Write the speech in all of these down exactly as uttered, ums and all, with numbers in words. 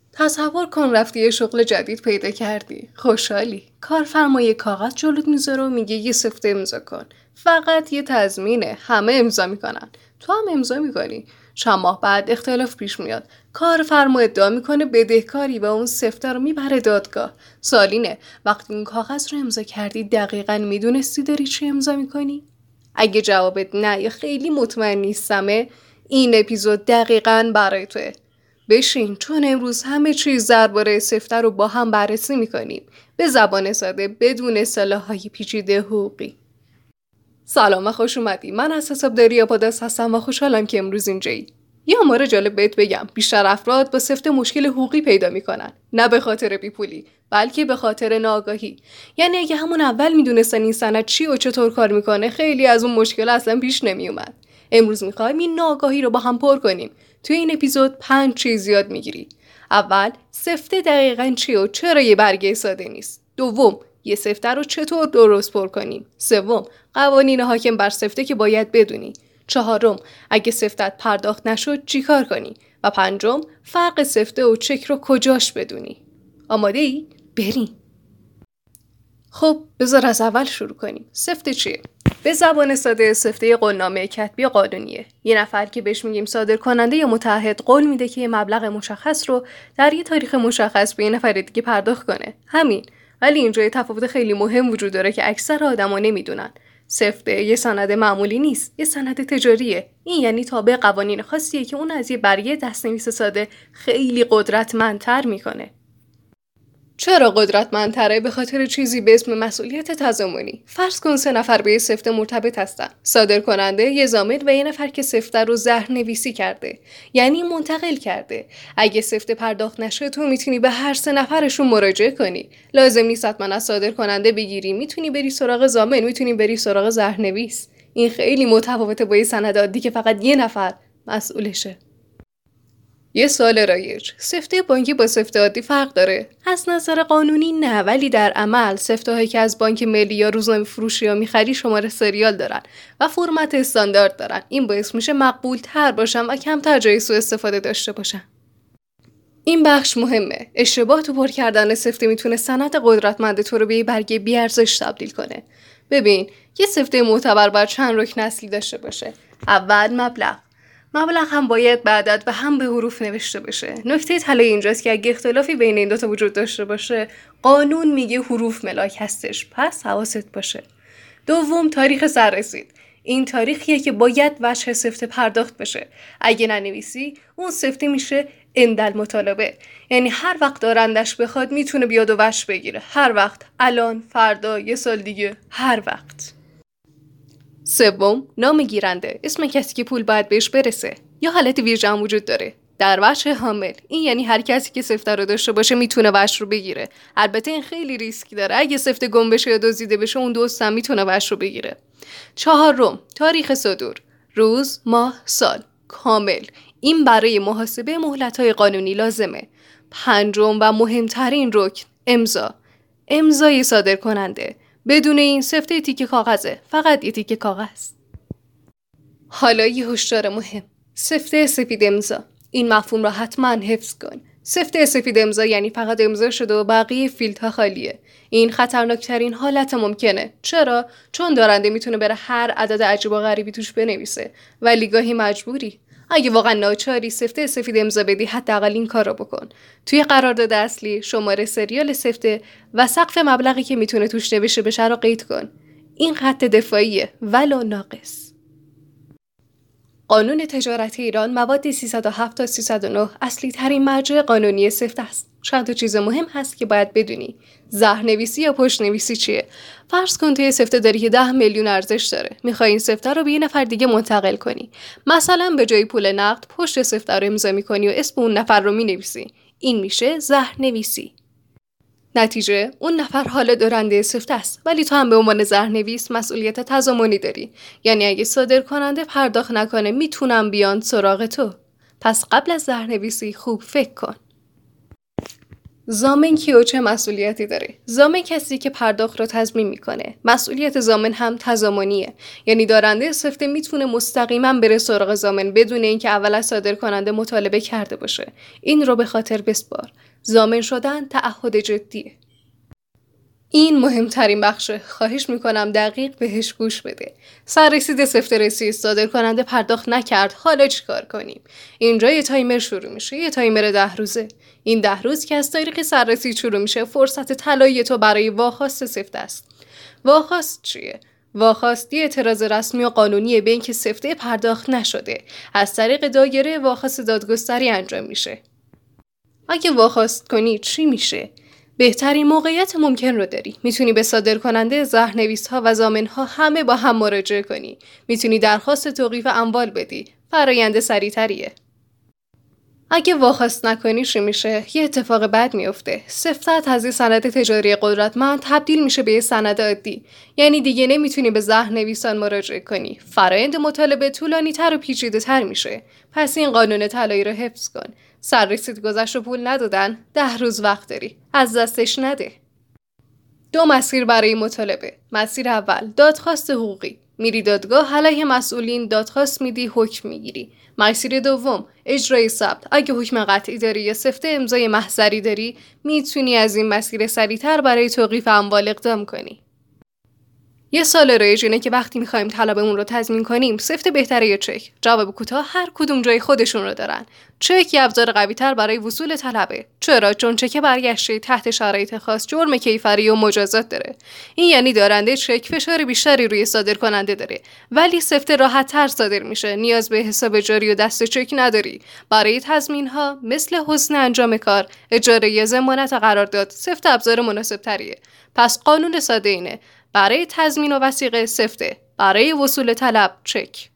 تصور کن رفتی یه شغل جدید پیدا کردی. خوشحالی. کارفرمای کاغذ جلوت میذاره و میگه یه سفته امضا کن. فقط یه تضمینه. همه امضا میکنن. تو هم امضا میکنی. چند ماه بعد اختلاف پیش میاد. کارفرما ادعا میکنه بدهکاری و اون سفته رو میبره دادگاه. سالینه وقتی اون کاغذ رو امضا کردی دقیقاً میدونستی داری چی امضا میکنی؟ اگه جوابت نه یا خیلی مطمئن نیستمه، این اپیزود دقیقاً برای توه. بشین چون امروز همه چیز درباره سفته رو با هم بررسی میکنیم به زبان ساده بدون اصطلاح‌های پیچیده حقوقی. سلام و خوش اومدی. من از حسابداری آپاداس هستم و خوشحالم که امروز اینجایی. یه آمار جالب بهت بگم. بیشتر افراد با سفته مشکل حقوقی پیدا میکنن. نه به خاطر بیپولی، بلکه به خاطر ناآگاهی. یعنی اگه همون اول میدونستن این سند چی و چطور کار میکنه، خیلی از اون مشکل اصلا پیش نمیومد. امروز میخوایم این ناآگاهی رو با هم پر کنیم. توی این اپیزود پنج چیز یاد میگیری. اول، سفته دقیقاً چیه و چرا یه برگه ساده نیست. دوم، یه سفته رو چطور درست پر کنیم. سوم، قوانین حاکم بر سفته که باید بدونی. چهارم، اگه سفتت پرداخت نشد چیکار کنی. و پنجم، فرق سفته و چک رو کجاش بدونی. آماده ای؟ بریم. خب بذار از اول شروع کنیم. سفته چیه؟ به زبان ساده سفته قولنامه کتبی قانونیه. یه نفر که بهش میگیم صادر کننده یا متعهد قول میده که یه مبلغ مشخص رو در یه تاریخ مشخص به یه نفر دیگه پرداخت کنه. همین. ولی اینجا یه تفاوت خیلی مهم وجود داره که اکثر آدما نمیدونن. سفته یه سند معمولی نیست، یه سند تجاریه. این یعنی تابع قوانین خاصیه که اون از یه برگه دستنویس ساده خیلی قدرتمندتر میکنه. چرا قدرتمندتره؟ به خاطر چیزی به اسم مسئولیت تضامنی. فرض کن سه نفر به یه سفته مرتبط هستن. صادر کننده، یه ضامن و یه نفر که سفته رو زهرنویسی کرده، یعنی منتقل کرده. اگه سفته پرداخت نشه تو میتونی به هر سه نفرشون مراجعه کنی. لازم نیست حتما از صادر کننده بگیری، میتونی بری سراغ ضامن، میتونی بری سراغ زهرنویس. این خیلی متفاوته با یه سند عادی که فقط یه نفر مسئولشه. یه سوال رایج، سفته بانکی با سفته عادی فرق داره؟ از نظر قانونی نه، ولی در عمل سفته هایی که از بانک ملی یا روزنامه فروشی ها میخری شماره سریال دارن و فرمت استاندارد دارن. این باعث میشه مقبول تر باشن و کمتر جای سوء استفاده داشته باشن. این بخش مهمه. اشتباه تو پر کردن سفته میتونه سند قدرتمند تو رو به یه برگه بی‌ارزش تبدیل کنه. ببین، یه سفته معتبر باید چند رکن اصلی داشته باشه. اول، مبلغ. مبلغ هم باید به عدد و هم به حروف نوشته بشه. نکته طلای اینجاست که اگه اختلافی بین این دو تا وجود داشته باشه، قانون میگه حروف ملاک هستش، پس حواست باشه. دوم، تاریخ سررسید. این تاریخیه که باید وجه سفته پرداخت بشه. اگه ننویسی، اون سفته میشه اندل مطالبه. یعنی هر وقت دارندش بخواد میتونه بیاد و وجه بگیره. هر وقت، الان، فردا، یه سال دیگه، هر وقت. سوم، نام گیرنده. اسم کسی که پول باید بهش برسه. یا حالت ویژه هم وجود داره. در وجه حامل. این یعنی هر کسی که سفته رو داشته باشه میتونه وجه رو بگیره. البته این خیلی ریسکی داره. اگه سفته گم بشه یا دزدیده بشه اون دوست هم میتونه وجه رو بگیره. چهارم، تاریخ صدور. روز، ماه، سال. کامل. این برای محاسبه مهلت‌های قانونی لازمه. پنجم و مهمترین رکن، امضا. امضای صادر کننده. بدون این سفته تیکه کاغذه، فقط یه تیکه کاغذ. حالا یه هشدار مهم، سفته سفید امضا. این مفهوم رو حتما حفظ کن. سفته سفید امضا یعنی فقط امضا شده و بقیه فیلدها خالیه. این خطرناکترین حالت ممکنه. چرا؟ چون دارنده میتونه بره هر عدد عجیب و غریبی توش بنویسه، ولی گاهی مجبوری. اگه واقعا ناچاری سفته سفید امضا بدی، حداقل این کارو بکن. توی قرارداد اصلی شماره سریال سفته و سقف مبلغی که میتونه توش نوشته بشه رو قید کن. این خط دفاعیه ولو ناقص. قانون تجارت ایران مواد سیصد و هفت تا سیصد و نه اصلی ترین مرجع قانونی سفته است. چند تا چیز مهم هست که باید بدونی. زهرنویسی یا پشت‌نویسی چیه؟ فرض کن توی سفته داری که ده میلیون ارزش داره. میخوای این سفته رو به یه نفر دیگه منتقل کنی. مثلا به جای پول نقد پشت سفته رو امضا می‌کنی و اسم اون نفر رو می‌نویسی. این میشه زهرنویسی. نتیجه اون نفر حالا دارنده سفته است، ولی تو هم به عنوان زهرنویس مسئولیت تضامنی داری. یعنی اگه صادر کننده پرداخت نکنه میتونم بیان سراغ تو. پس قبل از زهرنویسی خوب فکر کن. ضامن کی و چه مسئولیتی داره؟ ضامن کسی که پرداخت رو تضمین میکنه. مسئولیت ضامن هم تضامنیه. یعنی دارنده سفته میتونه مستقیما بره سراغ ضامن بدون اینکه اول از صادر کننده مطالبه کرده باشه. این رو به خاطر بسپار. ضامن شدن تعهد جدیه. این مهمترین بخشه. خواهش میکنم دقیق بهش گوش بده. سررسید سفته رسید، صادر کننده پرداخت نکرد، حالا چی کار کنیم؟ اینجا یه تایمر شروع میشه، یه تایمر ده روزه. این ده روز که از تاریخ سررسید شروع میشه فرصت طلایی تو برای واخواست سفته است. واخواست چیه؟ واخواست یه اعتراض رسمی و قانونی به اینکه سفته پرداخت نشده. از طریق دایره واخواست دادگستری انجام میشه. اگه واخواست کنی چی میشه؟ بهترین موقعیت ممکن رو داری. میتونی به صادر کننده، زهرنویس‌ها و ضامن‌ها همه با هم مراجعه کنی. میتونی درخواست توقیف اموال بدی. فرآیند سریع‌تریه. اگه واخواست نکنی چی میشه؟ یه اتفاق بد میفته. سفتت از یه سند تجاری قدرتمند تبدیل میشه به یه سند عادی. یعنی دیگه نمیتونی به زهرنویسان مراجعه کنی. فرآیند مطالبه طولانی‌تر و پیچیده‌تر میشه. پس این قانون طلایی رو حفظ کن. سررسید گذشت و پول ندادن، ده روز وقت داری. از دستش نده. دو مسیر برای مطالبه. مسیر اول، دادخواست حقوقی. میری دادگاه، علیه مسئولین دادخواست میدی، حکم میگیری. مسیر دوم، اجرای ثبت. اگه حکم قطعی داری یا سفته امضای محضری داری، میتونی از این مسیر سریعتر برای توقیف اموال اقدام کنی. یه سال رایج اینه که وقتی میخوایم طلبمون رو تضمین کنیم، سفته بهتره یا چک؟ جواب کوتاه، هر کدوم جای خودشون رو دارن. چک یه ابزار قوی‌تر برای وصول طلبه. چرا؟ چون چک برگشته تحت شرایط خاص جرم کیفری و مجازات داره. این یعنی دارنده چک فشار بیشتری روی صادر کننده داره. ولی سفته راحت‌تر صادر میشه. نیاز به حساب جاری و دست چک نداری. برای تضمین‌ها مثل حسن انجام کار، اجاره یا ضمانت قرارداد، سفته ابزار مناسب‌تریه. پس قانون ساده اینه: برای تضمین و وثیقه سفته، برای وصول طلب چک.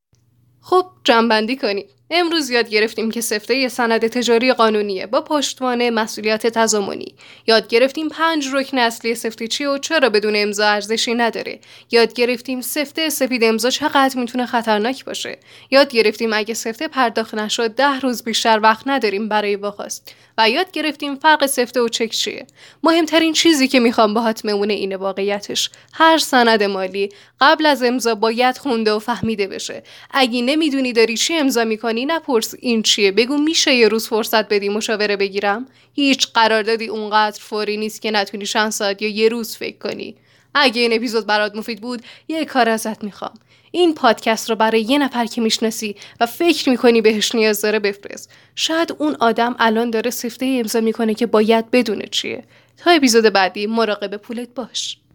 خب جمع‌بندی کنیم. امروز یاد گرفتیم که سفته یه سند تجاری قانونیه با پشتوانه مسئولیت تضامنی. یاد گرفتیم پنج رکن اصلی سفته چی و چرا بدون امضا ارزشی نداره. یاد گرفتیم سفته سفید امضا چقدر میتونه خطرناک باشه. یاد گرفتیم اگه سفته پرداخت نشد ده روز بیشتر وقت نداریم برای واخواست. و یاد گرفتیم فرق سفته و چک چیه. مهمترین چیزی که میخوام باهات بمونه اینه واقعیتش. هر سند مالی قبل از امضا باید خونده و فهمیده بشه. اگه نمیدونی داری چی امضا میکنی، نپرس این چیه، بگو میشه یه روز فرصت بدی مشاوره بگیرم. هیچ قراردادی اونقدر فوری نیست که نتونی چند ساعت یا یه روز فکر کنی. اگه این اپیزود برات مفید بود، یه کار ازت میخوام. این پادکست رو برای یه نفر که میشناسی و فکر میکنی بهش نیاز داره بفرست. شاید اون آدم الان داره سفته امضا میکنه که باید بدونه چیه. تا اپیزود بعدی مراقب پولت باش.